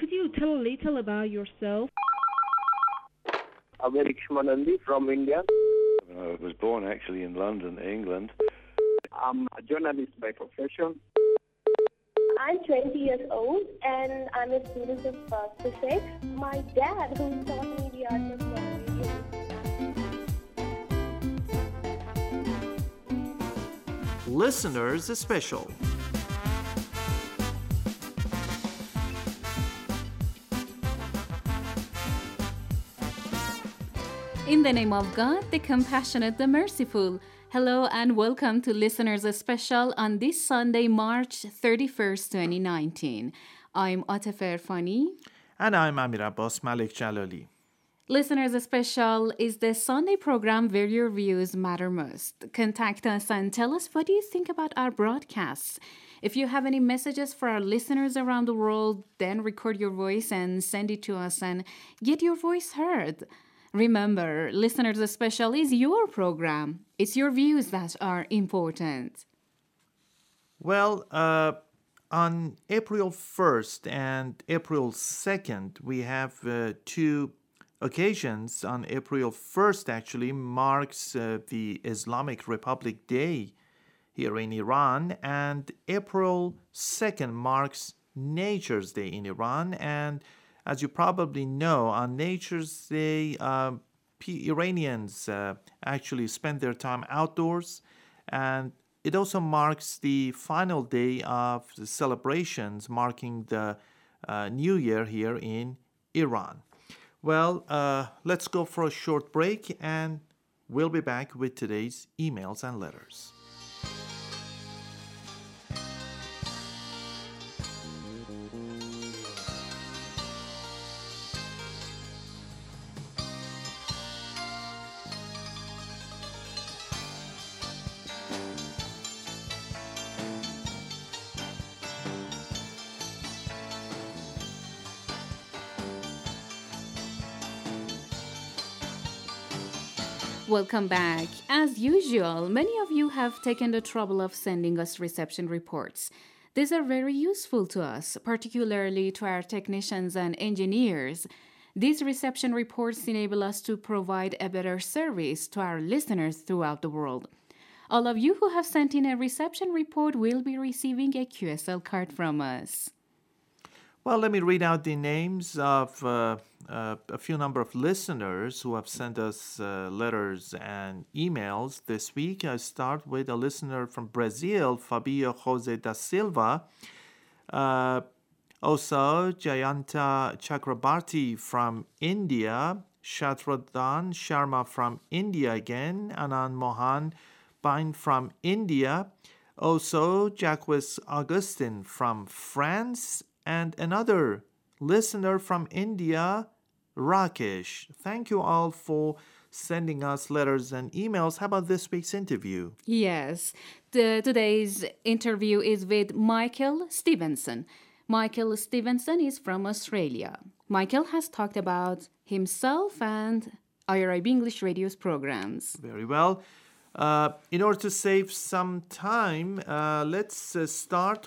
Could you tell a little about yourself? Amerik Shmanandi from India. I was born actually in London, England. I'm a journalist by profession. I'm 20 years old and I'm a student of physics. My dad, who taught me the art of radio. Listeners Special. In the name of God, the compassionate, the merciful. Hello and welcome to Listeners Special on this Sunday, March 31st, 2019. I'm Atif Irfani. And I'm Amir Abbas Malik Jalali. Listeners Special is the Sunday program where your views matter most. Contact us and tell us what you think about our broadcasts. If you have any messages for our listeners around the world, then record your voice and send it to us and get your voice heard. Remember, Listeners Special is your program. It's your views that are important. Well, on April 1st and April 2nd, we have two occasions. On April 1st, actually, marks the Islamic Republic Day here in Iran, and April 2nd marks Nature's Day in Iran. And as you probably know, on Nature's Day, Iranians actually spend their time outdoors, and it also marks the final day of the celebrations marking the New Year here in Iran. Well, let's go for a short break, and we'll be back with today's emails and letters. Welcome back. As usual, many of you have taken the trouble of sending us reception reports. These are very useful to us, particularly to our technicians and engineers. These reception reports enable us to provide a better service to our listeners throughout the world. All of you who have sent in a reception report will be receiving a QSL card from us. Well, let me read out the names of a few number of listeners who have sent us letters and emails this week. I start with a listener from Brazil, Fabio Jose da Silva. Also, Jayanta Chakrabarti from India, Shatradhan Sharma from India again, Anand Mohan Bain from India, also Jacques Augustin from France, and another listener from India, Rakesh. Thank you all for sending us letters and emails. How about this week's interview? Yes, today's interview is with Michael Stevenson. Michael Stevenson is from Australia. Michael has talked about himself and IRIB English Radio's programs. Very well. In order to save some time, let's start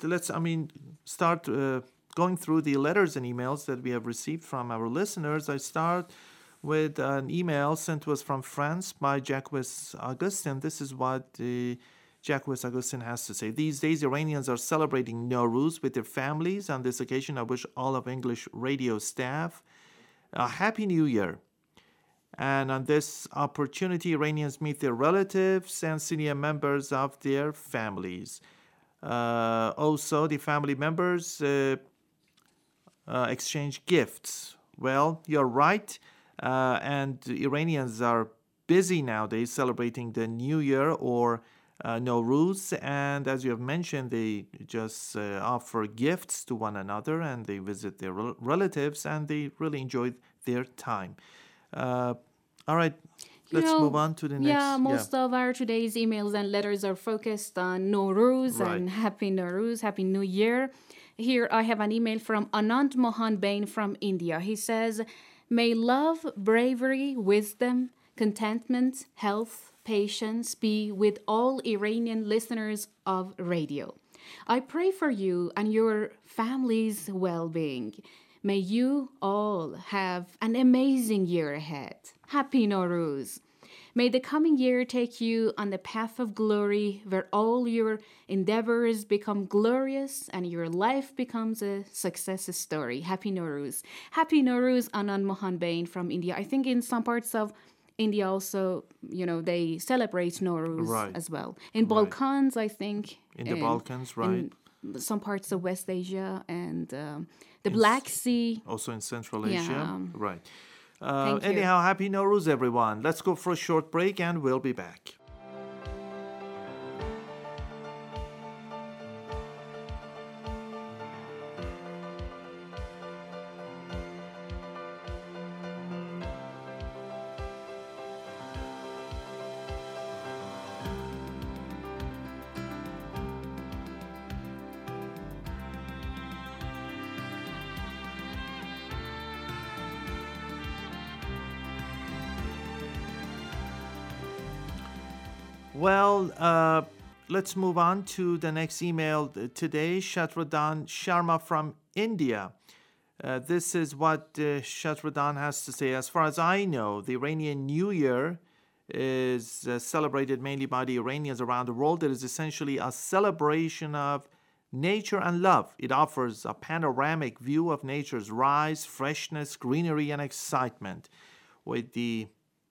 going through the letters and emails that we have received from our listeners. I start with an email sent to us from France by Jacques Augustin. This is what Jacques Augustin has to say. These days, Iranians are celebrating Nowruz with their families. On this occasion, I wish all of English radio staff a Happy New Year. And on this opportunity, Iranians meet their relatives and senior members of their families. Also, the family members exchange gifts. Well, you're right. And Iranians are busy nowadays celebrating the New Year or Nowruz. And as you have mentioned, they just offer gifts to one another and they visit their relatives and they really enjoy their time. All right. Let's move on to the next. Yeah, most of our today's emails and letters are focused on Nowruz and Happy Nowruz, Happy New Year. Here I have an email from Anand Mohan Bain from India. He says, may love, bravery, wisdom, contentment, health, patience be with all Iranian listeners of radio. I pray for you and your family's well-being. May you all have an amazing year ahead. Happy Nowruz. May the coming year take you on the path of glory where all your endeavors become glorious and your life becomes a success story. Happy Nowruz. Happy Nowruz, Anand Mohan Bain from India. I think in some parts of India also, they celebrate Nowruz as well. In Balkans, I think. In the Balkans, right. In some parts of West Asia and the Black Sea. Also in Central Asia. Right. Thank you. Anyhow, Happy Nowruz, everyone. Let's go for a short break and we'll be back. Well, let's move on to the next email today. Shatradan Sharma from India. This is what Shatradan has to say. As far as I know, the Iranian New Year is celebrated mainly by the Iranians around the world. It is essentially a celebration of nature and love. It offers a panoramic view of nature's rise, freshness, greenery, and excitement. With the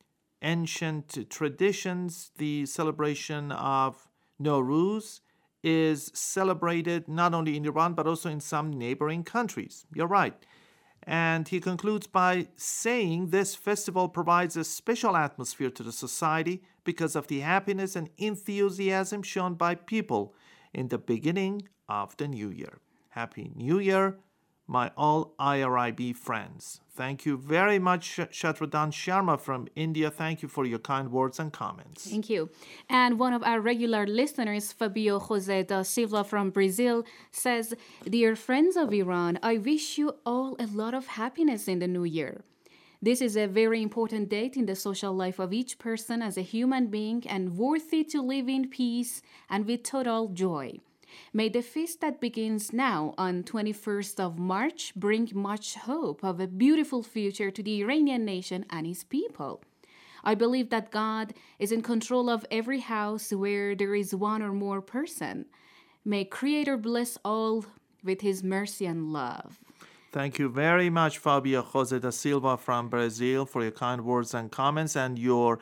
ancient traditions, the celebration of Nowruz is celebrated not only in Iran but also in some neighboring countries. You're right. And he concludes by saying this festival provides a special atmosphere to the society because of the happiness and enthusiasm shown by people in the beginning of the new year. Happy New Year, my all IRIB friends. Thank you very much, Shatradan Sharma from India. Thank you for your kind words and comments. Thank you. And one of our regular listeners, Fabio Jose da Silva from Brazil, says, "Dear friends of Iran, I wish you all a lot of happiness in the new year. This is a very important date in the social life of each person as a human being and worthy to live in peace and with total joy. May the feast that begins now on 21st of March bring much hope of a beautiful future to the Iranian nation and its people. I believe that God is in control of every house where there is one or more person. May Creator bless all with His mercy and love." Thank you very much, Fabio Jose da Silva from Brazil, for your kind words and comments and your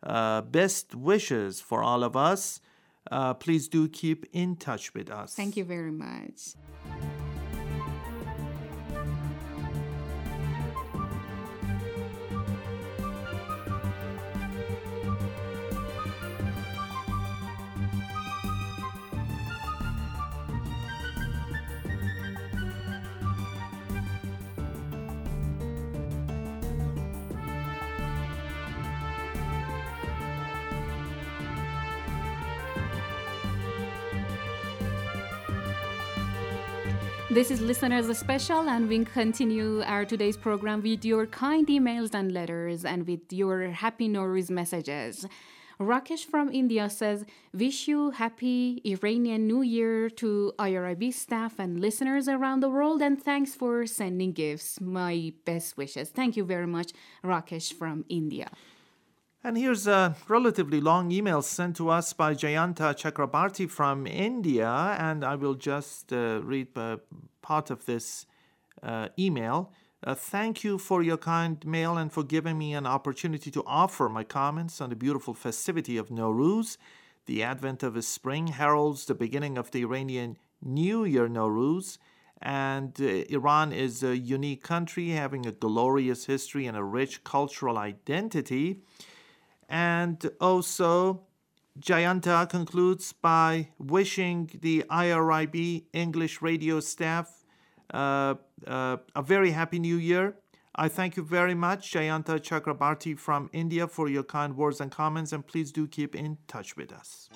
best wishes for all of us. Please do keep in touch with us. Thank you very much. This is Listeners Special, and we continue our today's program with your kind emails and letters and with your Happy Nowruz messages. Rakesh from India says, "Wish you happy Iranian New Year to IRIB staff and listeners around the world, and thanks for sending gifts. My best wishes." Thank you very much, Rakesh from India. And here's a relatively long email sent to us by Jayanta Chakrabarti from India, and I will just read part of this email. Thank you for your kind mail and for giving me an opportunity to offer my comments on the beautiful festivity of Nowruz. The advent of spring heralds the beginning of the Iranian New Year Nowruz, and Iran is a unique country having a glorious history and a rich cultural identity. And also, Jayanta concludes by wishing the IRIB English radio staff a very happy new year. I thank you very much, Jayanta Chakrabarti from India, for your kind words and comments, and please do keep in touch with us.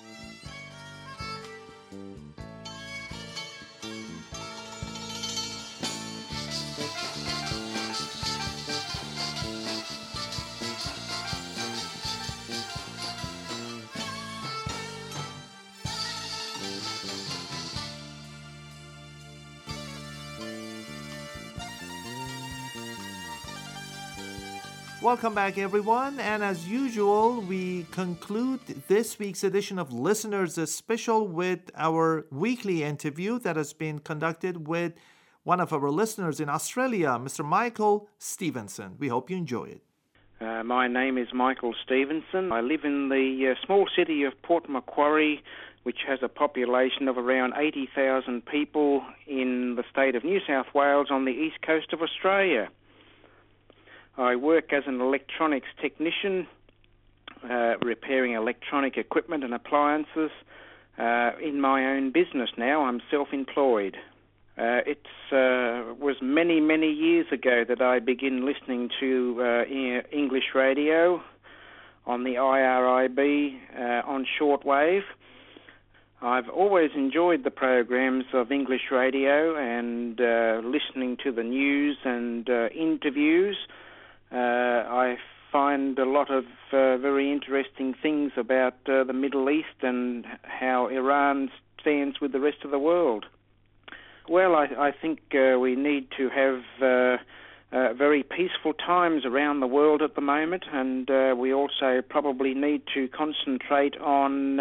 Welcome back, everyone. And as usual, we conclude this week's edition of Listeners Special with our weekly interview that has been conducted with one of our listeners in Australia, Mr. Michael Stevenson. We hope you enjoy it. My name is Michael Stevenson. I live in the small city of Port Macquarie, which has a population of around 80,000 people in the state of New South Wales on the east coast of Australia. I work as an electronics technician, repairing electronic equipment and appliances in my own business now. I'm self-employed. It was many, many years ago that I began listening to English radio on the IRIB on shortwave. I've always enjoyed the programs of English radio and listening to the news and interviews. I find a lot of very interesting things about the Middle East and how Iran stands with the rest of the world. Well, I think we need to have very peaceful times around the world at the moment, and we also probably need to concentrate on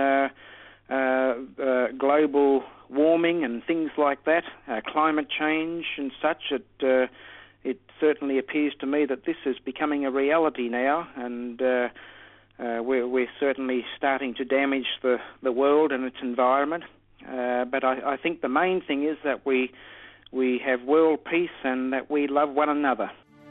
global warming and things like that, climate change and such. It certainly appears to me that this is becoming a reality now, and we're certainly starting to damage the world and its environment. But I think the main thing is that we have world peace and that we love one another.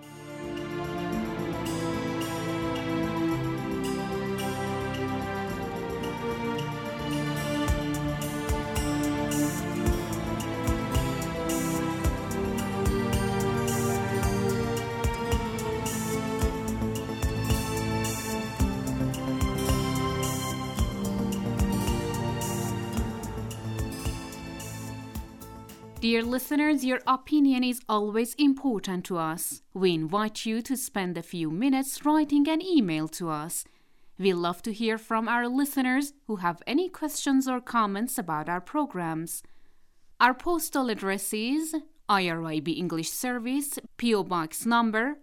Dear listeners, your opinion is always important to us. We invite you to spend a few minutes writing an email to us. We love to hear from our listeners who have any questions or comments about our programs. Our postal address is IRIB English Service, PO Box number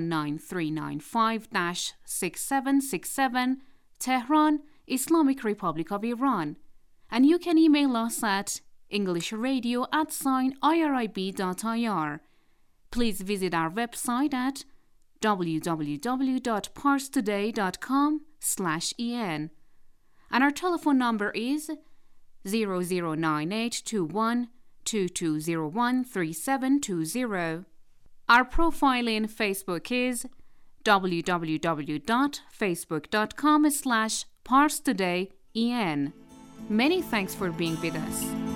19395-6767, Tehran, Islamic Republic of Iran. And you can email us at englishradio@irib.ir. Please visit our website at www.parstoday.com/en. And our telephone number is 00982122013720. Our profile in Facebook is www.facebook.com/parstodayen. Many thanks for being with us.